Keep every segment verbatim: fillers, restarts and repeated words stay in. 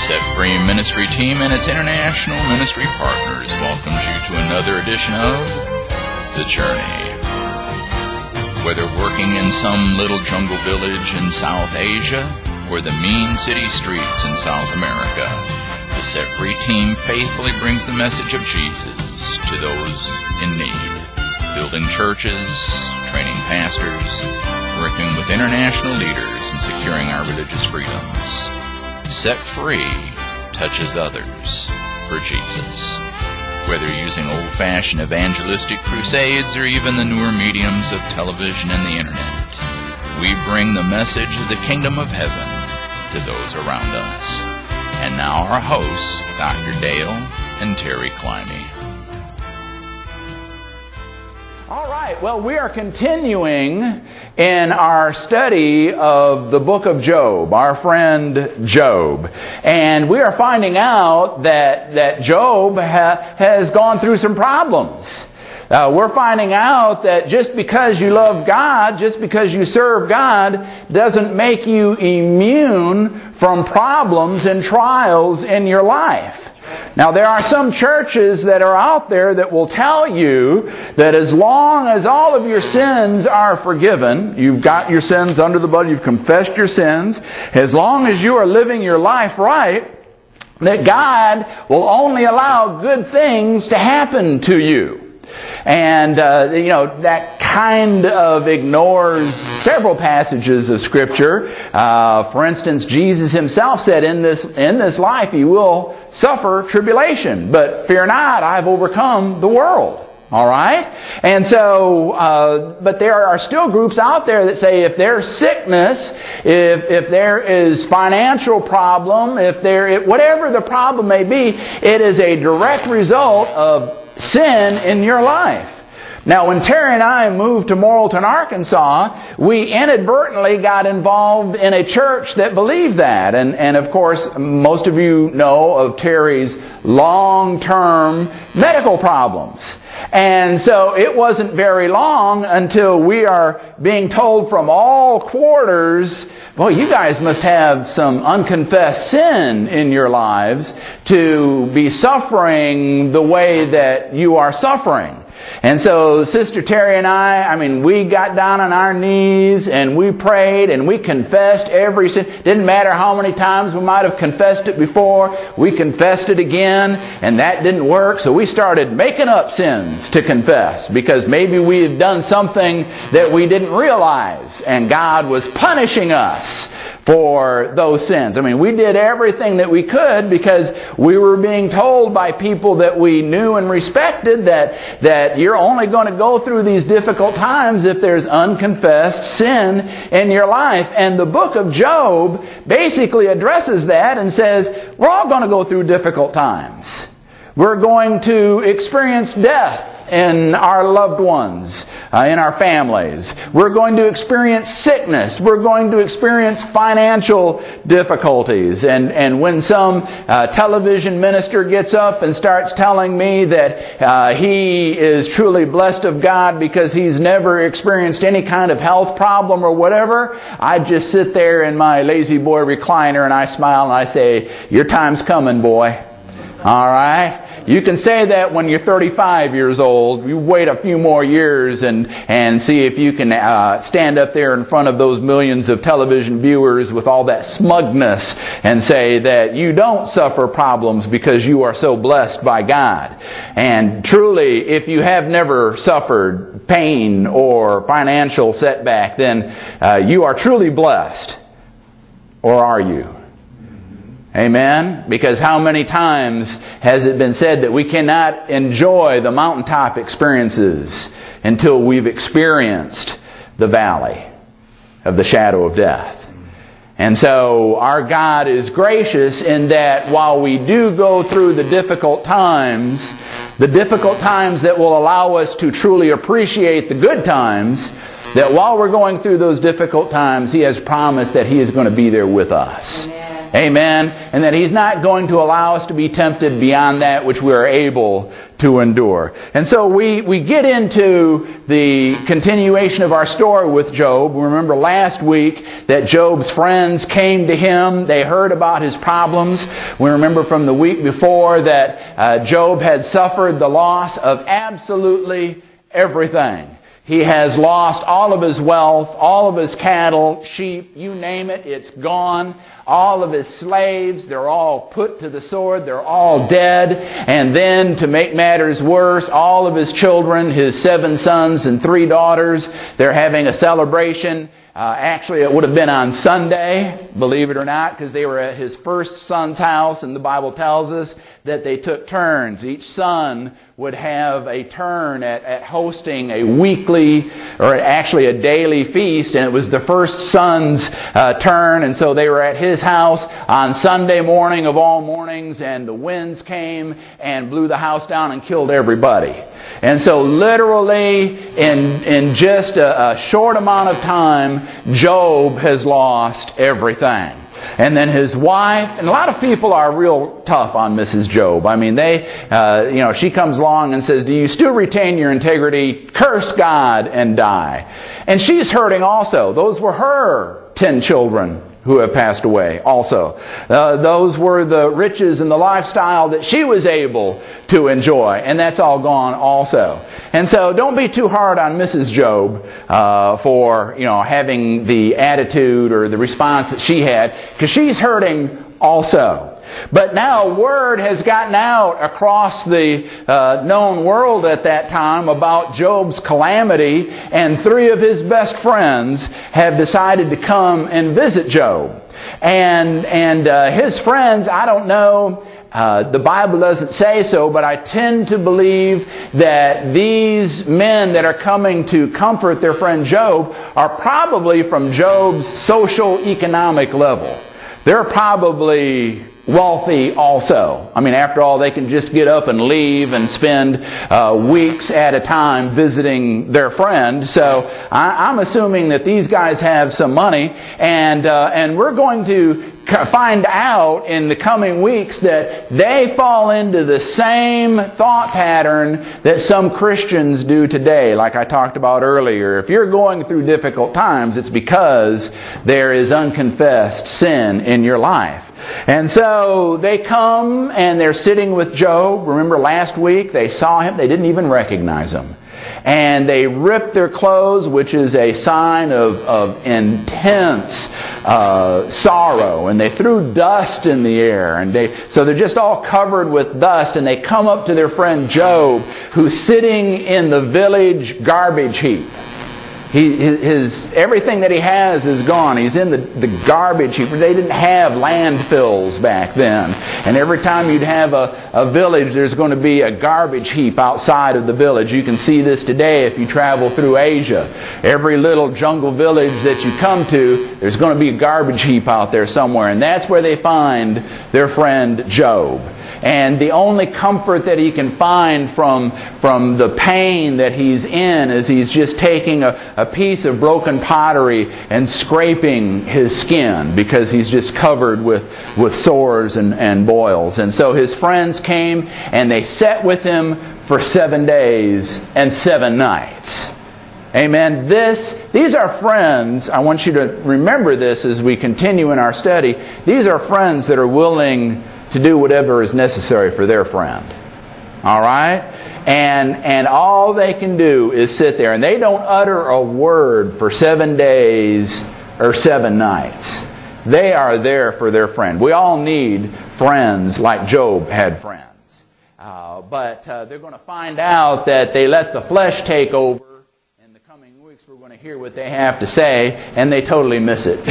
Set Free Ministry Team and its international ministry partners welcomes you to another edition of The Journey. Whether working in some little jungle village in South Asia or the mean city streets in South America, the Set Free Team faithfully brings the message of Jesus to those in need, building churches, training pastors, working with international leaders, and securing our religious freedoms. Set Free touches others for Jesus. Whether using old-fashioned evangelistic crusades or even the newer mediums of television and the internet, we bring the message of the kingdom of heaven to those around us. And now our hosts, Doctor Dale and Terry Climby. All right, well, we are continuing in our study of the book of Job, our friend Job. And we are finding out that, that Job ha- has gone through some problems. Uh, we're finding out that just because you love God, just because you serve God, doesn't make you immune from problems and trials in your life. Now, there are some churches that are out there that will tell you that as long as all of your sins are forgiven, you've got your sins under the blood, you've confessed your sins, as long as you are living your life right, that God will only allow good things to happen to you. And, uh, you know, that kind of ignores several passages of Scripture. Uh, for instance, Jesus Himself said, in this, in this life you will suffer tribulation, but fear not, I've overcome the world. All right? And so, uh, but there are still groups out there that say if there's sickness, if, if there is financial problem, if there, if, whatever the problem may be, it is a direct result of sin in your life. Now, when Terry and I moved to Morrilton, Arkansas, we inadvertently got involved in a church that believed that. And, and of course, most of you know of Terry's long-term medical problems. And so it wasn't very long until we are being told from all quarters, well, you guys must have some unconfessed sin in your lives to be suffering the way that you are suffering. And so Sister Terry and I, I mean, we got down on our knees and we prayed and we confessed every sin. Didn't matter how many times we might have confessed it before. We confessed it again and that didn't work. So we started making up sins to confess because maybe we had done something that we didn't realize and God was punishing us for those sins. I mean, we did everything that we could because we were being told by people that we knew and respected that, that you're only going to go through these difficult times if there's unconfessed sin in your life. And the book of Job basically addresses that and says, we're all going to go through difficult times. We're going to experience death in our loved ones, uh, in our families. We're going to experience sickness. We're going to experience financial difficulties. And, and when some uh, television minister gets up and starts telling me that uh, he is truly blessed of God because he's never experienced any kind of health problem or whatever, I just sit there in my lazy boy recliner and I smile and I say, your time's coming, boy. All right? You can say that when you're thirty-five years old. You wait a few more years and, and see if you can uh, stand up there in front of those millions of television viewers with all that smugness and say that you don't suffer problems because you are so blessed by God. And truly, if you have never suffered pain or financial setback, then uh, you are truly blessed. Or are you? Amen? Because how many times has it been said that we cannot enjoy the mountaintop experiences until we've experienced the valley of the shadow of death? And so our God is gracious in that while we do go through the difficult times, the difficult times that will allow us to truly appreciate the good times, that while we're going through those difficult times, He has promised that He is going to be there with us. Amen. Amen. And that He's not going to allow us to be tempted beyond that which we are able to endure. And so we, we get into the continuation of our story with Job. We remember last week that Job's friends came to him. They heard about his problems. We remember from the week before that uh, Job had suffered the loss of absolutely everything. He has lost all of his wealth, all of his cattle, sheep, you name it, it's gone. All of his slaves, they're all put to the sword, they're all dead. And then, to make matters worse, all of his children, his seven sons and three daughters, they're having a celebration. Uh, actually, it would have been on Sunday, believe it or not, because they were at his first son's house, and the Bible tells us that they took turns. Each son would have a turn at, at hosting a weekly, or actually a daily feast, and it was the first son's uh, turn, and so they were at his house on Sunday morning of all mornings, and the winds came and blew the house down and killed everybody. And so literally, in, in just a, a short amount of time, Job has lost everything. And then his wife, and a lot of people are real tough on Missus Job. I mean, they, uh, you know, she comes along and says, "Do you still retain your integrity? Curse God and die." And she's hurting also. Those were her ten children who have passed away also. Uh, those were the riches and the lifestyle that she was able to enjoy. And that's all gone also. And so don't be too hard on Missus Job uh, for, you know, having the attitude or the response that she had, because she's hurting also. But now word has gotten out across the uh, known world at that time about Job's calamity, and three of his best friends have decided to come and visit Job. And and uh, his friends, I don't know, uh, the Bible doesn't say so, but I tend to believe that these men that are coming to comfort their friend Job are probably from Job's social economic level. They're probably wealthy also. I mean, after all, they can just get up and leave and spend uh, weeks at a time visiting their friend. So I, I'm assuming that these guys have some money, and uh, and we're going to find out in the coming weeks that they fall into the same thought pattern that some Christians do today, like I talked about earlier. If you're going through difficult times, it's because there is unconfessed sin in your life. And so they come and they're sitting with Job. Remember last week they saw him, they didn't even recognize him. And they ripped their clothes, which is a sign of, of intense uh, sorrow. And they threw dust in the air. And they so they're just all covered with dust. And they come up to their friend Job, who's sitting in the village garbage heap. He, his, everything that he has is gone. He's in the, the garbage heap. They didn't have landfills back then. And every time you'd have a, a village, there's going to be a garbage heap outside of the village. You can see this today if you travel through Asia. Every little jungle village that you come to, there's going to be a garbage heap out there somewhere. And that's where they find their friend Job. And the only comfort that he can find from, from the pain that he's in is he's just taking a, a piece of broken pottery and scraping his skin, because he's just covered with, with sores and, and boils. And so his friends came and they sat with him for seven days and seven nights. Amen. This, these are friends. I want you to remember this as we continue in our study. These are friends that are willing to do whatever is necessary for their friend. All right? And and all they can do is sit there. And they don't utter a word for seven days or seven nights. They are there for their friend. We all need friends like Job had friends. Uh, but uh, they're going to find out that they let the flesh take over. We're going to hear what they have to say, and they totally miss it.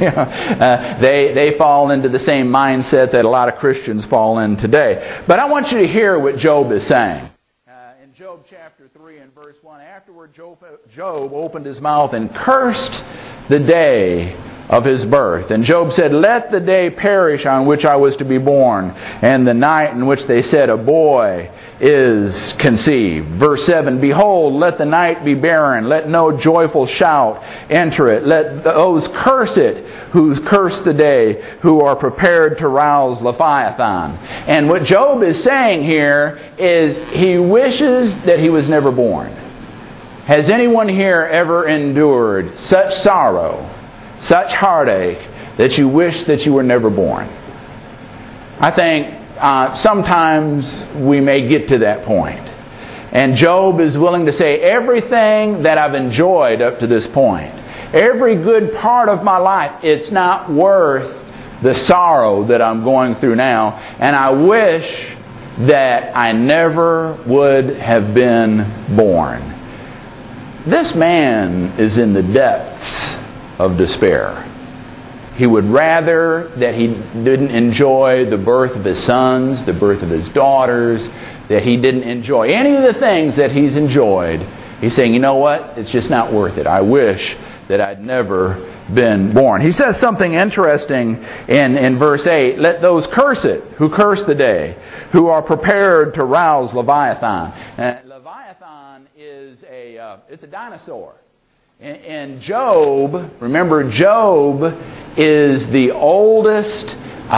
uh, they they fall into the same mindset that a lot of Christians fall in today. But I want you to hear what Job is saying. Uh, in Job chapter three and verse one, afterward Job, Job opened his mouth and cursed the day of his birth. And Job said, "Let the day perish on which I was to be born, and the night in which they said, a boy is conceived. Verse seven, behold, let the night be barren, let no joyful shout enter it. Let those curse it who curse the day, who are prepared to rouse Leviathan. And what Job is saying here is he wishes that he was never born. Has anyone here ever endured such sorrow, such heartache, that you wish that you were never born? I think uh, sometimes we may get to that point. And Job is willing to say, everything that I've enjoyed up to this point, every good part of my life, it's not worth the sorrow that I'm going through now. And I wish that I never would have been born. This man is in the depths of despair. He would rather that he didn't enjoy the birth of his sons, the birth of his daughters, that he didn't enjoy any of the things that he's enjoyed. He's saying, you know what? It's just not worth it. I wish that I'd never been born. He says something interesting in, in verse eight. Let those curse it who curse the day, who are prepared to rouse Leviathan. And Leviathan is a, uh, it's a dinosaur. And Job, remember Job is the oldest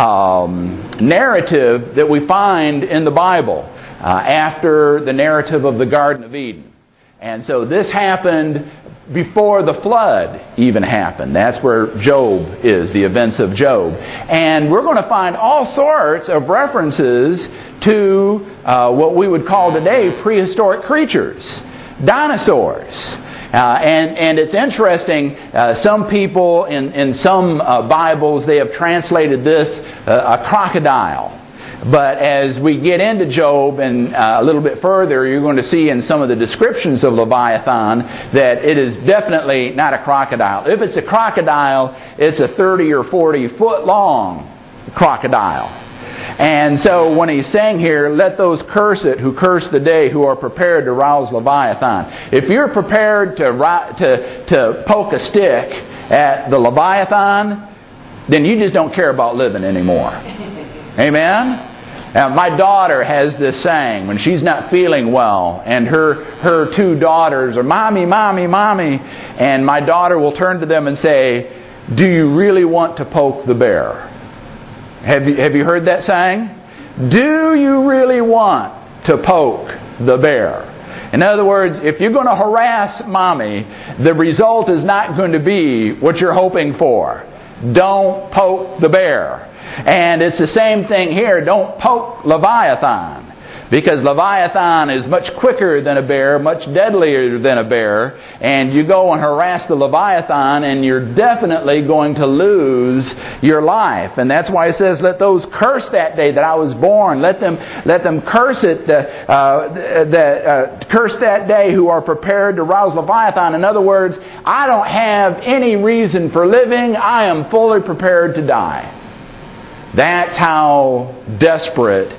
um, narrative that we find in the Bible uh, after the narrative of the Garden of Eden. And so this happened before the flood even happened. That's where Job is, the events of Job. And we're going to find all sorts of references to uh, what we would call today prehistoric creatures, dinosaurs. Uh, and, and it's interesting, uh, some people in, in some uh, Bibles, they have translated this uh, a crocodile. But as we get into Job and uh, a little bit further, you're going to see in some of the descriptions of Leviathan that it is definitely not a crocodile. If it's a crocodile, it's a thirty or forty foot long crocodile. And so when he's saying here, let those curse it who curse the day, who are prepared to rouse Leviathan. If you're prepared to, to, to poke a stick at the Leviathan, then you just don't care about living anymore. Amen? Now, my daughter has this saying when she's not feeling well, and her, her two daughters are, Mommy, Mommy, Mommy. And my daughter will turn to them and say, do you really want to poke the bear? Have you, have you heard that saying? Do you really want to poke the bear? In other words, if you're going to harass Mommy, the result is not going to be what you're hoping for. Don't poke the bear. And it's the same thing here. Don't poke Leviathan. Because Leviathan is much quicker than a bear, much deadlier than a bear. And you go and harass the Leviathan and you're definitely going to lose your life. And that's why it says, let those curse that day that I was born. Let them let them curse it, uh, uh, that, uh, curse that day who are prepared to rouse Leviathan. In other words, I don't have any reason for living. I am fully prepared to die. That's how desperate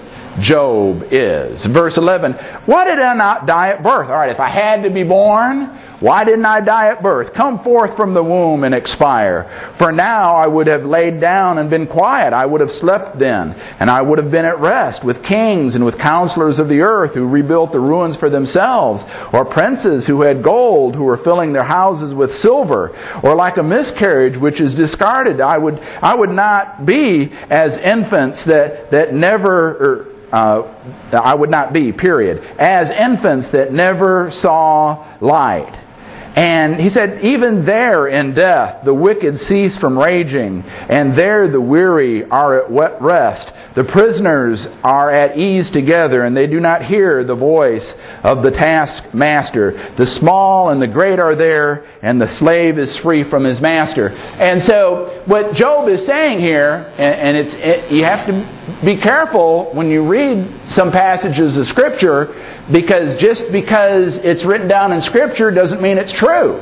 Job is. Verse eleven, why did I not die at birth? All right, if I had to be born, why didn't I die at birth? Come forth from the womb and expire. For now I would have laid down and been quiet. I would have slept then, and I would have been at rest with kings and with counselors of the earth who rebuilt the ruins for themselves, or princes who had gold, who were filling their houses with silver, or like a miscarriage which is discarded. I would I would not be as infants that, that never... Or, Uh, I would not be, period. As infants that never saw light. And he said, even there in death, the wicked cease from raging, and there the weary are at rest. The prisoners are at ease together, and they do not hear the voice of the taskmaster. The small and the great are there, and the slave is free from his master. And so, what Job is saying here, and, and it's it, you have to be careful when you read some passages of Scripture, because just because it's written down in Scripture doesn't mean it's true.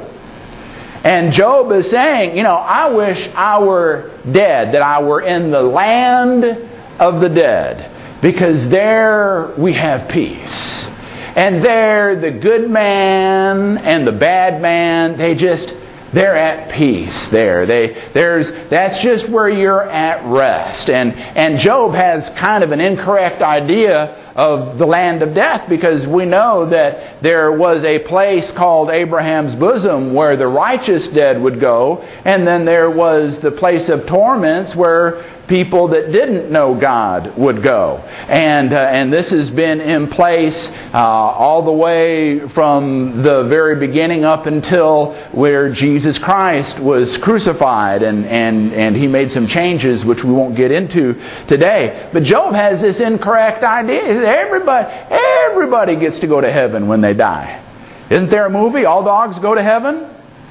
And Job is saying, you know, I wish I were dead, that I were in the land of the dead, because there we have peace. And there the good man and the bad man, they just they're at peace there. They, there's, that's just where you're at rest. And, and Job has kind of an incorrect idea of the land of death, because we know that there was a place called Abraham's bosom where the righteous dead would go, and then there was the place of torments where people that didn't know God would go. And uh, and this has been in place uh, all the way from the very beginning up until where Jesus Christ was crucified, and, and, and He made some changes which we won't get into today. But Job has this incorrect idea. Everybody, everybody gets to go to heaven when they die. Isn't there a movie, All Dogs Go to Heaven?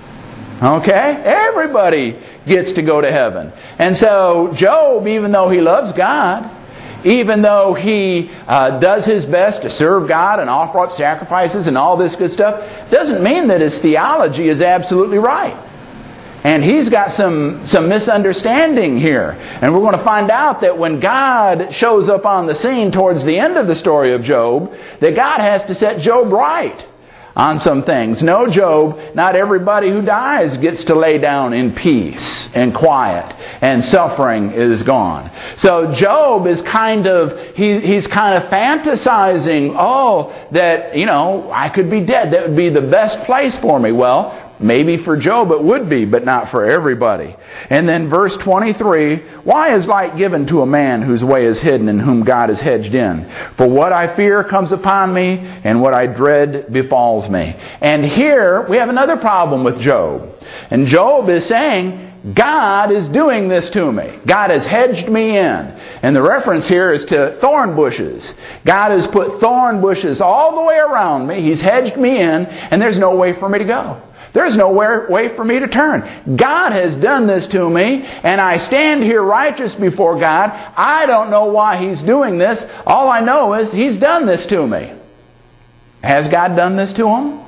Okay? Everybody gets to go to heaven. And so Job, even though he loves God, even though he uh, does his best to serve God and offer up sacrifices and all this good stuff, doesn't mean that his theology is absolutely right. And he's got some, some misunderstanding here. And we're going to find out that when God shows up on the scene towards the end of the story of Job, that God has to set Job right on some things. No, Job, not everybody who dies gets to lay down in peace and quiet, and suffering is gone. So Job is kind of, he, he's kind of fantasizing, oh, that, you know, I could be dead. That would be the best place for me. Well, maybe for Job it would be, but not for everybody. And then verse twenty-three, why is light given to a man whose way is hidden and whom God has hedged in? For what I fear comes upon me, and what I dread befalls me. And here we have another problem with Job. And Job is saying, God is doing this to me. God has hedged me in. And the reference here is to thorn bushes. God has put thorn bushes all the way around me. He's hedged me in, and there's no way for me to go. There's no way for me to turn. God has done this to me, and I stand here righteous before God. I don't know why He's doing this. All I know is He's done this to me. Has God done this to him?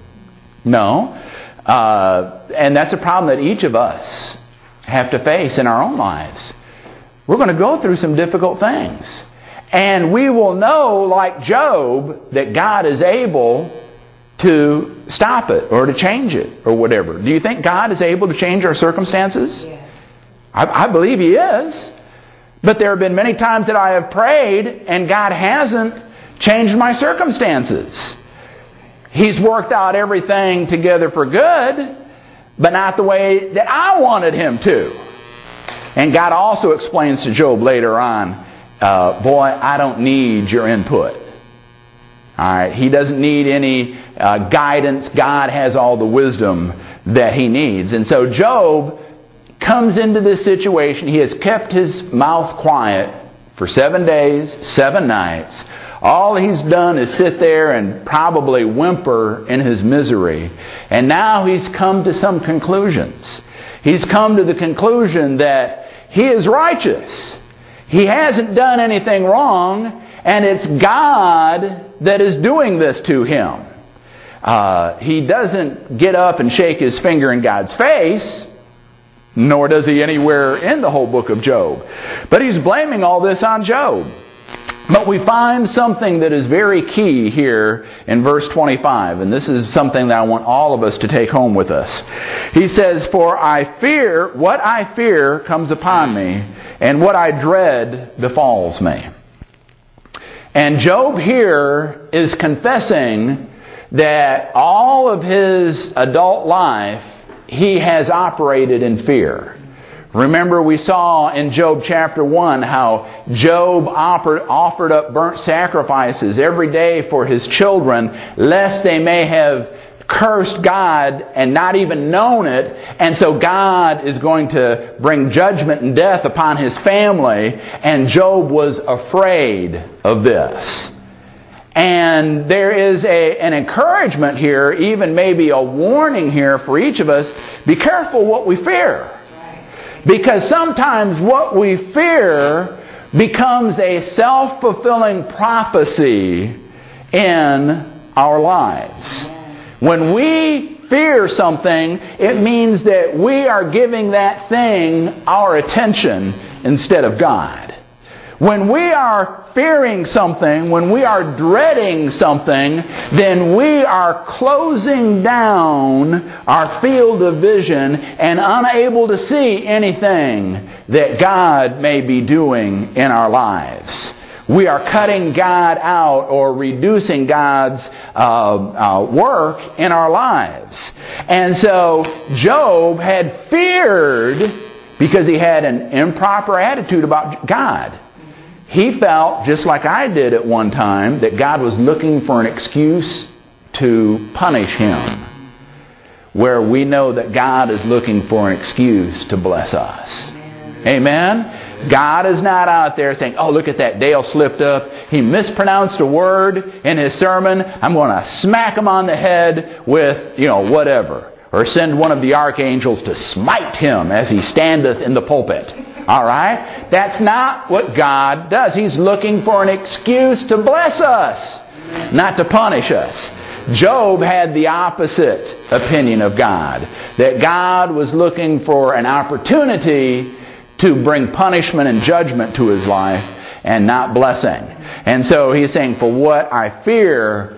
No. Uh, and that's a problem that each of us have to face in our own lives. We're going to go through some difficult things. And we will know, like Job, that God is able to stop it or to change it or whatever. Do you think God is able to change our circumstances? Yes. I, I believe He is. But there have been many times that I have prayed and God hasn't changed my circumstances. He's worked out everything together for good, but not the way that I wanted Him to. And God also explains to Job later on, uh, boy, I don't need your input. All right, he doesn't need any uh, guidance. God has all the wisdom that he needs. And so Job comes into this situation. He has kept his mouth quiet for seven days, seven nights. All he's done is sit there and probably whimper in his misery. And now he's come to some conclusions. He's come to the conclusion that he is righteous. He hasn't done anything wrong, and it's God that is doing this to him. Uh, he doesn't get up and shake his finger in God's face, nor does he anywhere in the whole book of Job. But he's blaming all this on Job. But we find something that is very key here in verse twenty-five, and this is something that I want all of us to take home with us. He says, for I fear, what I fear comes upon me, and what I dread befalls me. And Job here is confessing that all of his adult life he has operated in fear. Remember, we saw in Job chapter one how Job offered, offered up burnt sacrifices every day for his children, lest they may have cursed God and not even known it. And so God is going to bring judgment and death upon his family. And Job was afraid of this. And there is a, an encouragement here, even maybe a warning here for each of us. Be careful what we fear. Because sometimes what we fear becomes a self-fulfilling prophecy in our lives. When we fear something, it means that we are giving that thing our attention instead of God. When we are fearing something, when we are dreading something, then we are closing down our field of vision and unable to see anything that God may be doing in our lives. We are cutting God out or reducing God's uh, uh, work in our lives. And so Job had feared because he had an improper attitude about God. He felt, just like I did at one time, that God was looking for an excuse to punish him, where we know that God is looking for an excuse to bless us. Amen? God is not out there saying, oh, look at that, Dale slipped up. He mispronounced a word in his sermon. I'm going to smack him on the head with, you know, whatever. Or send one of the archangels to smite him as he standeth in the pulpit. All right? That's not what God does. He's looking for an excuse to bless us, not to punish us. Job had the opposite opinion of God. That God was looking for an opportunity to bring punishment and judgment to his life and not blessing. And so he's saying, for what I fear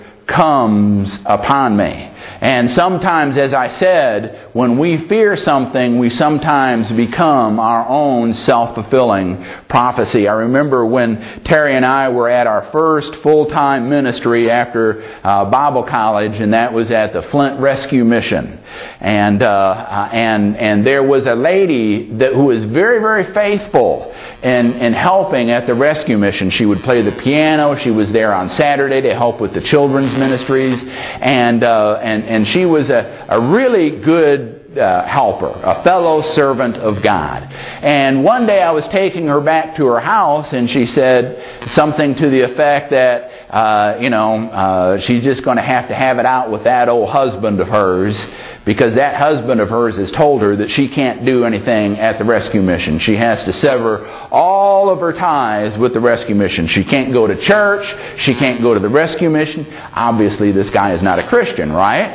comes upon me. And sometimes, as I said, when we fear something, we sometimes become our own self-fulfilling prophecy. I remember when Terry and I were at our first full-time ministry after uh, Bible college, and that was at the Flint Rescue Mission. And uh, and and there was a lady that who was very, very faithful in, in helping at the rescue mission. She would play the piano. She was there on Saturday to help with the children's ministries. And uh, and and she was a, a really good uh, helper, a fellow servant of God. And one day I was taking her back to her house, and she said something to the effect that, uh, you know, uh, she's just going to have to have it out with that old husband of hers, because that husband of hers has told her that she can't do anything at the rescue mission. She has to sever all of her ties with the rescue mission. She can't go to church. She can't go to the rescue mission. Obviously, this guy is not a Christian, right?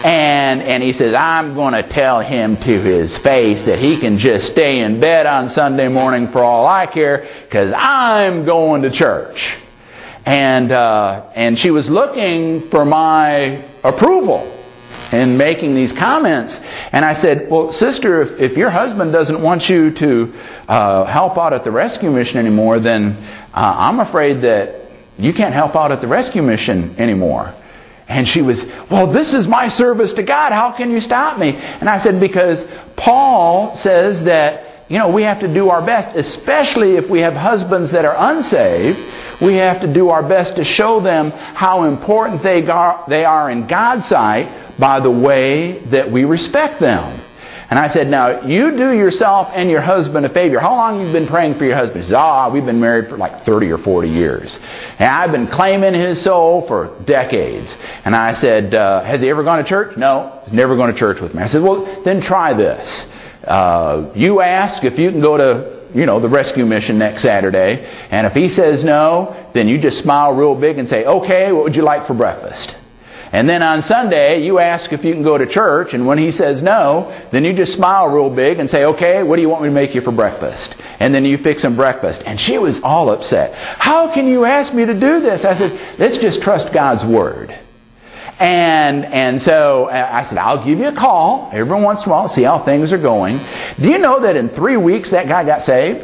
And and he says, I'm going to tell him to his face that he can just stay in bed on Sunday morning for all I care, because I'm going to church. And uh, and she was looking for my approval in making these comments. And I said, well, sister, if, if your husband doesn't want you to uh, help out at the rescue mission anymore, then uh, I'm afraid that you can't help out at the rescue mission anymore. And she was, well, this is my service to God. How can you stop me? And I said, because Paul says that, you know, we have to do our best, especially if we have husbands that are unsaved. We have to do our best to show them how important they are, they are in God's sight by the way that we respect them. And I said, now, you do yourself and your husband a favor. How long have you been praying for your husband? He said, oh, we've been married for like thirty or forty years. And I've been claiming his soul for decades. And I said, uh, has he ever gone to church? No, he's never gone to church with me. I said, well, then try this. Uh, you ask if you can go to, you know, the rescue mission next Saturday. And if he says no, then you just smile real big and say, okay, what would you like for breakfast? And then on Sunday, you ask if you can go to church, and when he says no, then you just smile real big and say, okay, what do you want me to make you for breakfast? And then you fix him breakfast. And she was all upset. How can you ask me to do this? I said, let's just trust God's Word. And and so I said, I'll give you a call every once in a while, see how things are going. Do you know that in three weeks that guy got saved?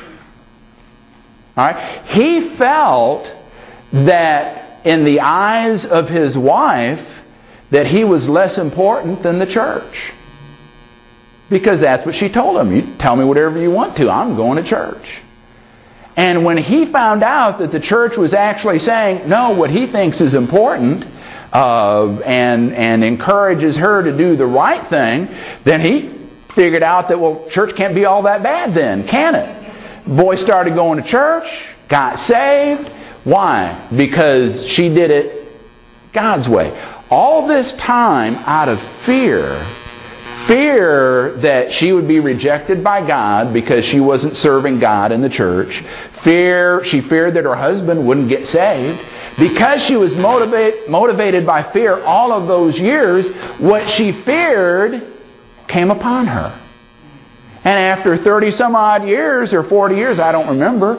All right. He felt that in the eyes of his wife, that he was less important than the church. Because that's what she told him. You tell me whatever you want to. I'm going to church. And when he found out that the church was actually saying, no, what he thinks is important, uh, and, and encourages her to do the right thing, then he figured out that, well, church can't be all that bad then, can it? Boy started going to church, got saved. Why? Because she did it God's way. All this time out of fear, fear that she would be rejected by God because she wasn't serving God in the church. Fear, she feared that her husband wouldn't get saved. Because she was motivate, motivated by fear all of those years, what she feared came upon her. And after thirty some odd years, or forty years, I don't remember,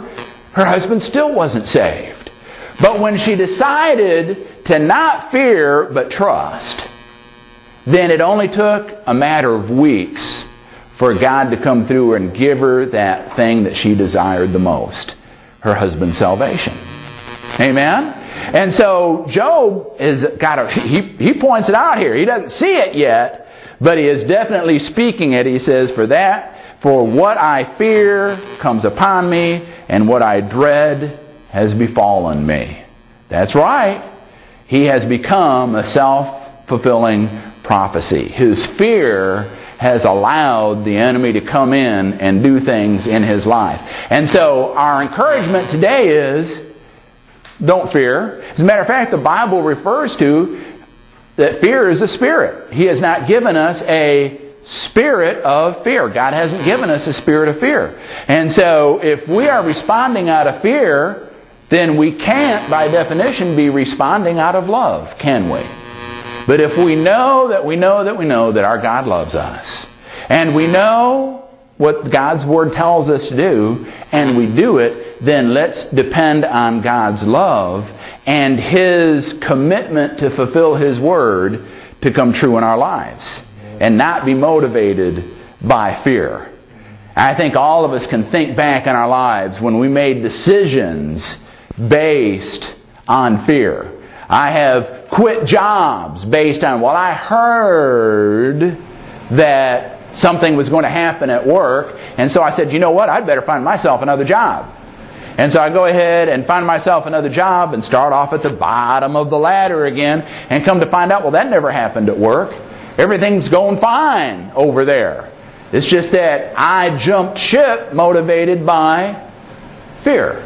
her husband still wasn't saved. But when she decided to not fear but trust, then it only took a matter of weeks for God to come through and give her that thing that she desired the most, her husband's salvation. Amen? And so Job is got a, he, he points it out here. He doesn't see it yet, but he is definitely speaking it. He says, for that, for what I fear comes upon me, and what I dread has befallen me. That's right. He has become a self-fulfilling prophecy. His fear has allowed the enemy to come in and do things in his life. And so our encouragement today is, don't fear. As a matter of fact, the Bible refers to that fear is a spirit. He has not given us a spirit of fear. God hasn't given us a spirit of fear. And so if we are responding out of fear, then we can't, by definition, be responding out of love, can we? But if we know that we know that we know that our God loves us, and we know what God's Word tells us to do, and we do it, then let's depend on God's love and His commitment to fulfill His Word to come true in our lives, and not be motivated by fear. I think all of us can think back in our lives when we made decisions based on fear. I have quit jobs based on, well, I heard that something was going to happen at work, and so I said, you know what, I'd better find myself another job. And so I go ahead and find myself another job and start off at the bottom of the ladder again, and come to find out, well, that never happened at work. Everything's going fine over there. It's just that I jumped ship motivated by fear.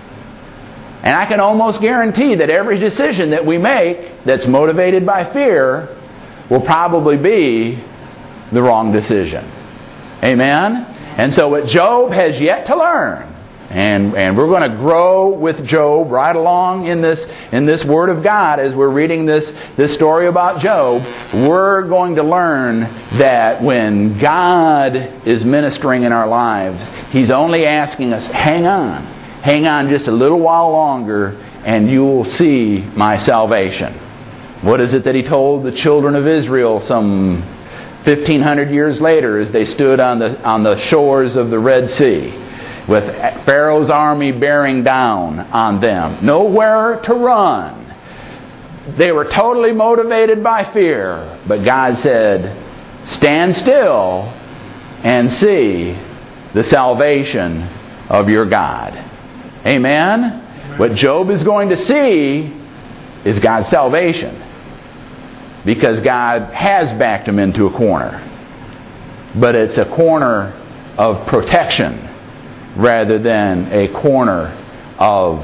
And I can almost guarantee that every decision that we make that's motivated by fear will probably be the wrong decision. Amen? And so what Job has yet to learn, and, and we're going to grow with Job right along in this, in this Word of God as we're reading this, this story about Job, we're going to learn that when God is ministering in our lives, He's only asking us, hang on. Hang on just a little while longer, and you will see my salvation. What is it that He told the children of Israel some fifteen hundred years later as they stood on the, on the shores of the Red Sea with Pharaoh's army bearing down on them? Nowhere to run. They were totally motivated by fear. But God said, stand still and see the salvation of your God. Amen? What Job is going to see is God's salvation, because God has backed him into a corner. But it's a corner of protection rather than a corner of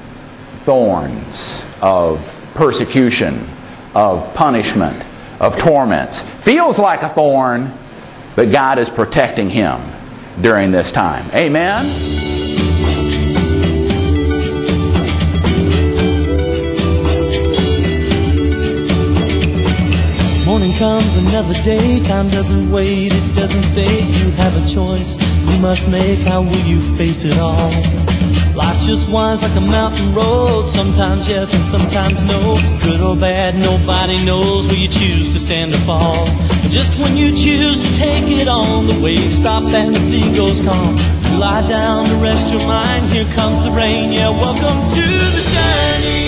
thorns, of persecution, of punishment, of torments. Feels like a thorn, but God is protecting him during this time. Amen? Morning comes another day. Time doesn't wait, it doesn't stay. You have a choice you must make. How will you face it all? Life just winds like a mountain road. Sometimes yes and sometimes no. Good or bad, nobody knows. Will you choose to stand or fall? And just when you choose to take it on, the waves stop and the sea goes calm. You lie down to rest your mind. Here comes the rain. Yeah, welcome to the journey.